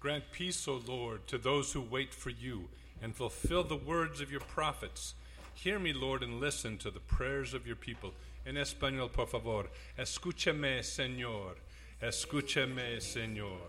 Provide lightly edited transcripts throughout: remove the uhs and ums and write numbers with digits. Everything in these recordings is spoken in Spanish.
Grant peace, O Lord, to those who wait for you, and fulfill the words of your prophets. Hear me, Lord, and listen to the prayers of your people. En español, por favor. Escúchame, Señor. Escúchame, Señor.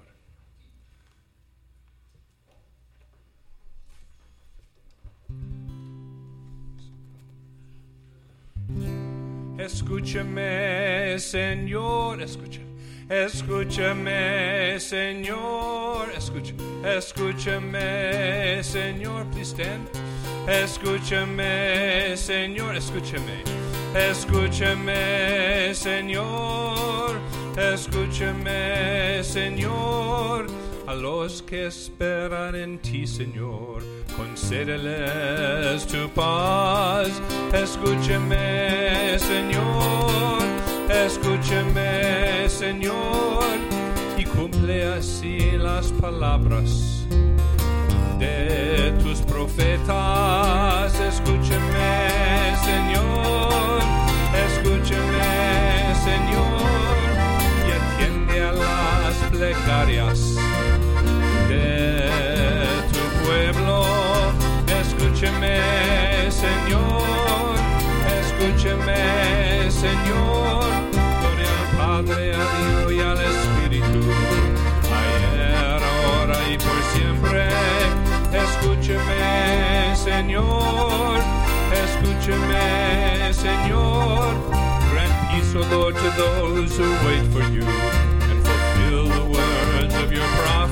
Escúchame, Señor. Escúchame. Escúchame, Señor. Escúchame, Señor. Please stand. Escúchame, Señor. Escúchame. Escúchame, Señor. Escúchame, Señor. A los que esperan en ti, Señor, concédeles tu paz. Escúchame, Señor. Escúchame, Señor, y cumple así las palabras de tus profetas. Escúchame, Señor. Escúchame, Señor, y atiende a las plegarias de tu pueblo. Escúchame, Señor. Escúchame, Señor. Gloria al Padre, al Hijo y al Espíritu, ayer, ahora y por siempre. Escúchame, Señor. Escúchame, Señor. Grant peace, O Lord, to those who wait for you, and fulfill the words of your prophets.